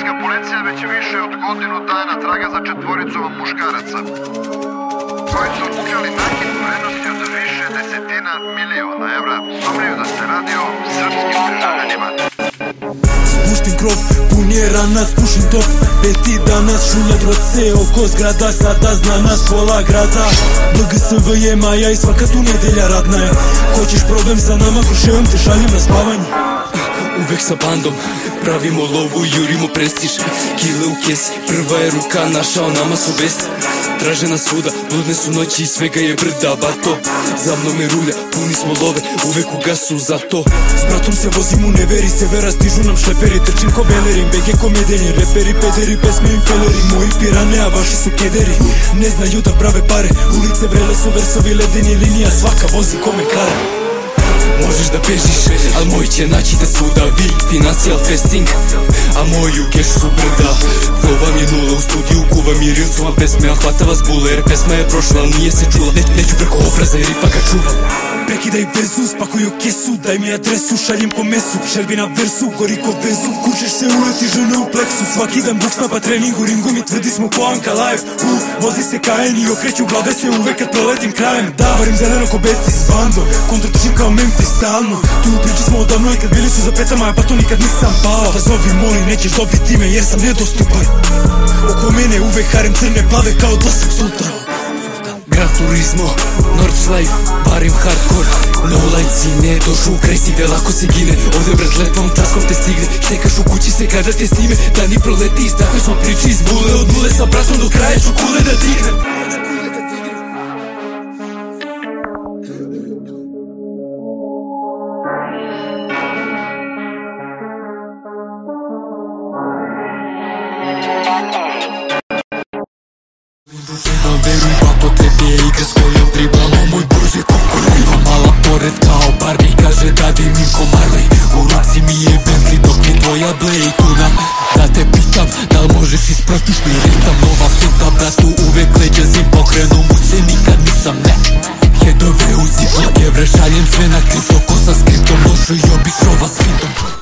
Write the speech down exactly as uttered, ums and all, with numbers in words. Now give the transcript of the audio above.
Hrvatska policija već više od godinu dana traga za četvoricom muškaraca koji su ukrali nakit u vrednosti od više desetina miliona evra. Sumnjaju da se radi o srpskim državljanima. Spuštim krov, pun je rana, spušim top. Peti danas šuljat roce oko zgrada, sada zna nas pola grada. B G S V je maja i svaka tu nedelja radna je. Hoćeš problem sa nama, kruševom te šaljem na spavanje. Uvek sa bandom, pravimo lovu, jurimo prestiž. Kile u kesi, prva je ruka naša, o nama su besti. Traže nas svuda, bludne su noći i svega je brda, bato. Za mnom je rulja, puni smo love, uvek u gasu za to. S bratom se vozim u neveri, severa stižu nam šleperi. Trčim ko belerin, beke ko medeljen, reperi, pederi, pesme im feleri. Moji pirane, a vaši su kederi. Ne znaju da prave pare, ulice vrele su versovi, ledeni linija, svaka vozi kome kare. Možeš da bežiš, al moj će naći te svuda. Vi, financial festing, a moju keš su brda. Flow vam je nula u studiju, kuvam i real su vam pesme, a hvata vas bule jer pesma je prošla, al nije se čula. Ne, neću preko obraza jer ipak ga čuvam. Prekidaj vezu, spakuju kesu, daj mi adresu, šaljem ko mesu. Šerbi na versu, gori ko vezu, kućeš se uleti žene u pleksu. Svaki dan buks pa treningu, ringu mi tvrdi smo ko Anka Live. U, vozi se kajen i okreću glave se uvek kad proletim krajem. Da, varim zeleno ko Betis s bandom, kontru tržim kao Memphis stalno. Tu u priči smo odavno i kad bili su za petama, pa to nikad nisam pao. Šta zovi moli, nećeš dobiti me jer sam nedostupan. Oko mene uvek harem crne plave kao da sam sultan. Gran Turismo, Nordschleife, barim hardcore. No lajci, ne došu u kraj sive, lako se gine. Ovde brat letvom, taskom te stigne. Štekaš u kući se kada te snime. Da ni proleti, iz takve smo priči iz bule. Od nule sa bratom do kraja ću kule da dignem. Veruj pa to tebi je igra s kojom driblamo. Moj brže kukureva, mala pored kao Barbie. Kaže da dimim ko Marley, u ruci mi je Bentley dok mi tvoja bleji tuna. Da te pitam, da li možeš ispratiš mi ritam. Nova